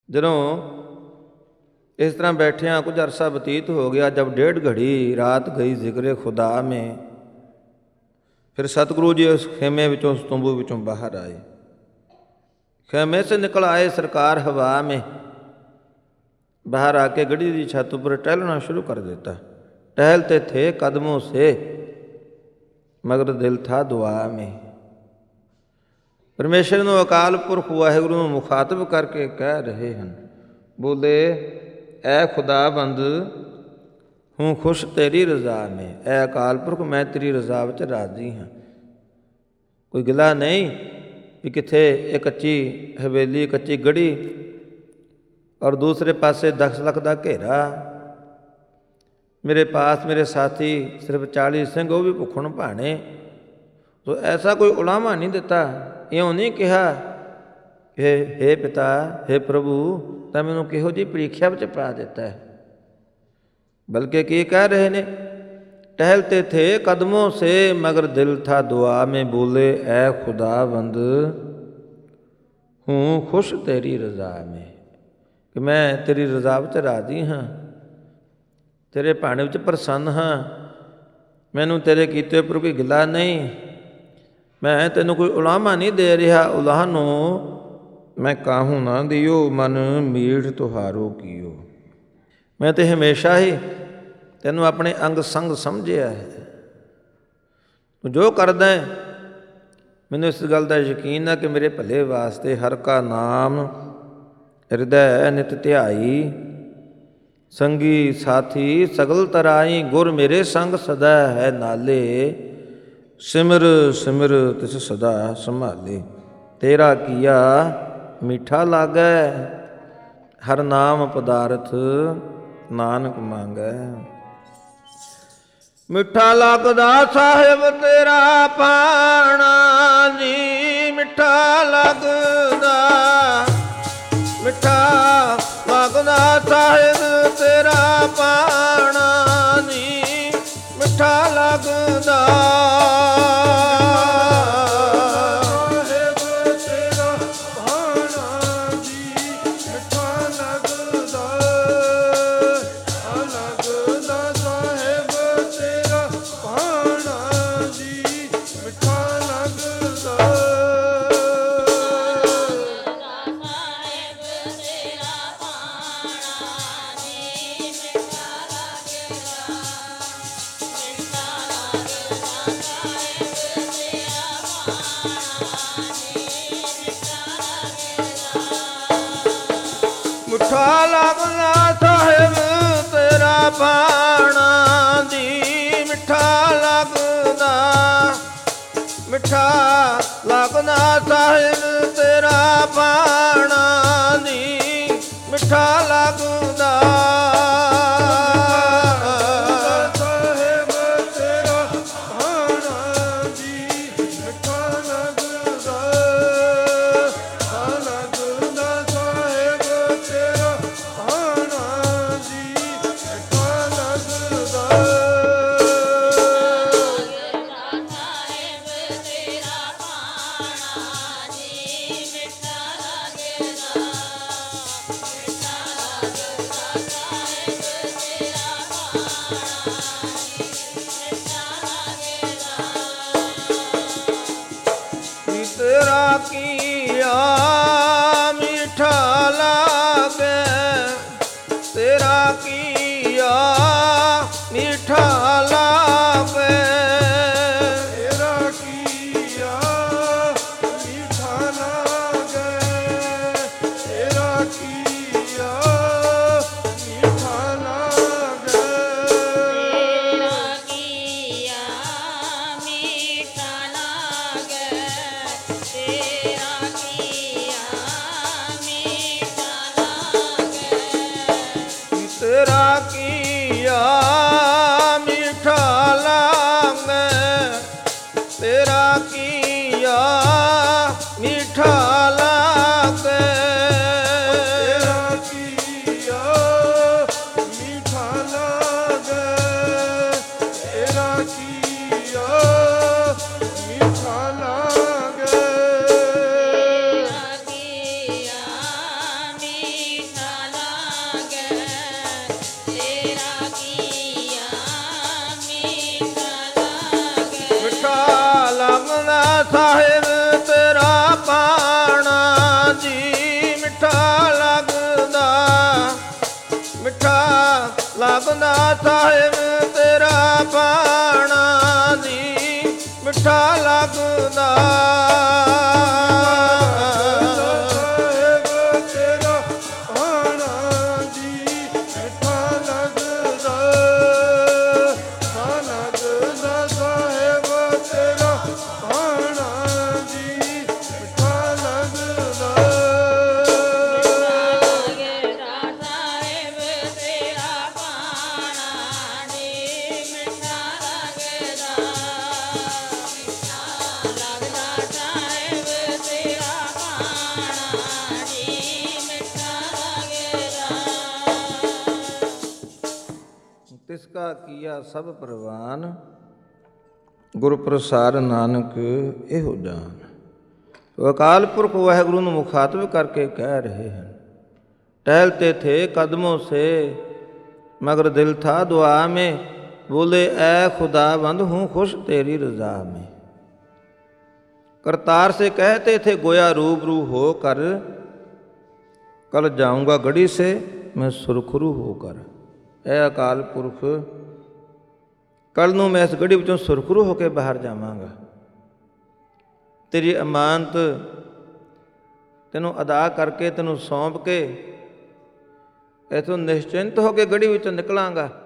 ਜਦੋਂ इस तरह बैठिया कुछ अरसा बतीत हो गया, जब 1.5 घड़ी रात गई जिक्र खुदा में, फिर सतगुरु जी उस खेमे विचों, उस तंबू विचों बाहर आए। खेमे से निकल आए सरकार हवा में, बाहर आके गढ़ी की छत पर टहलना शुरू कर देता। टहलते थे कदमों से मगर दिल था दुआ में। परमेश्वर ਨੂੰ अकाल पुरख वाहिगुरु ਨੂੰ मुखातब करके कह रहे हैं, बोले ऐ खुदाबंद हूँ खुश तेरी रज़ा में। ऐ अकाल पुरख मैं तेरी रज़ा विच राजी हाँ। कोई गिला नहीं भी किथे एक कच्ची हवेली, कच्ची गढ़ी और दूसरे पासे 10 लाख का घेरा। मेरे पास मेरे साथी सिर्फ 40 सिंह, वो भी भुखण भाने। तो ऐसा कोई उलामा नहीं दिता, इउं नहीं कहा हे पिता, हे प्रभु ਤਾਂ ਮੈਨੂੰ ਕਿਹੋ ਜਿਹੀ ਪ੍ਰੀਖਿਆ ਵਿੱਚ ਪਾ ਦਿੱਤਾ ਹੈ। बल्कि ਕੀ कह रहे ने, टहलते थे कदमों से मगर दिल था दुआ में। बोले ऐ खुदाबंद हूँ खुश तेरी रज़ा में, कि मैं तेरी रज़ा ਵਿੱਚ ਰਾਜ਼ੀ ਹਾਂ, ਤੇਰੇ ਭਾਣੇ ਵਿੱਚ ਪ੍ਰਸੰਨ ਹਾਂ। ਮੈਨੂੰ ਤੇਰੇ ਕੀਤੇ ਉੱਪਰ ਕੋਈ ਗਿਲਾ ਨਹੀਂ। ਮੈਂ ਤੈਨੂੰ ਕੋਈ ਉਲਾਮਾ ਨਹੀਂ ਦੇ ਰਿਹਾ। ਉਲਾਹ ਨੂੰ मैं काहूँ ना दियो, मन मीठ तुहारो कियो। मैं तो हमेशा ही तेनों अपने अंग संग समझिया है। तू जो करदा है मैनूं इस गल का यकीन है कि मेरे भले वास्ते। हर का नाम हृदय नित ध्याई, संगी साथी सगल तराई। गुर मेरे संग सदा है नाले, सिमर सिमर तिस सदा संभाले। तेरा किया मीठा लागै, हर नाम पदार्थ नानक मांगै। मिठा लगदा साहिब तेरा पाना जी, मिठा लगदा, मिठा लगदा साहिब तेरा पाना जी, मिठा लगदा। ਮਿੱਠਾ ਲੱਗਦਾ ਸਾਹਿਬ ਤੇਰਾ ਬਾਣਾ ਜੀ, ਮਿੱਠਾ ਲੱਗਦਾ, ਮਿੱਠਾ ਲੱਗਦਾ ਸਾਹਿਬ ਤੇਰਾ ਬਾਣਾ ਜੀ, ਮਿੱਠਾ ਲੱਗਦਾ। तेरा किया मीठा लागे, तेरा किया मीठा लागे, तेरा किया मीठा लागे, तेरा किया मीठा लागे, तेरा किया मीठा लागे, तेरा किया मीठा लागे, तेरा किया मीठा लागे, तेरा किया मीठा लागे, तेरा किया मीठा लागे, तेरा किया मीठा लागे, तेरा किया मीठा ਲੱਗਦਾ ਸਾਹਿਬ ਤੇਰਾ ਬਾਣਾ ਜੀ ਮਿੱਠਾ ਲੱਗਦਾ ਤਿਸਕਾ ਕੀਆ ਸਭ ਪ੍ਰਵਾਨ ਗੁਰ ਪ੍ਰਸਾਰ ਨਾਨਕ ਇਹੋ ਜਾਨ। ਅਕਾਲ ਪੁਰਖ ਵਾਹਿਗੁਰੂ ਨੂੰ ਮੁਖਾਤਬ ਕਰਕੇ ਕਹਿ ਰਹੇ ਹਨ, टहलते थे कदमों से मगर दिल था दुआ में, बोले ऐ खुदाबंद हूँ खुश तेरी रज़ा में। करतार से कहते थे गोया रूबरू होकर, कल जाऊँगा गढ़ी से मैं सुरखरू होकर। ऐ अकाल पुरख कल नूं मैं इस गढ़ी विचों सुरखरू होकर बाहर जावांगा। तेरी अमानत तैनूं अदा करके तैनूं सौंप के इथों निश्चिंत हो के गढ़ी विचों निकलांगा।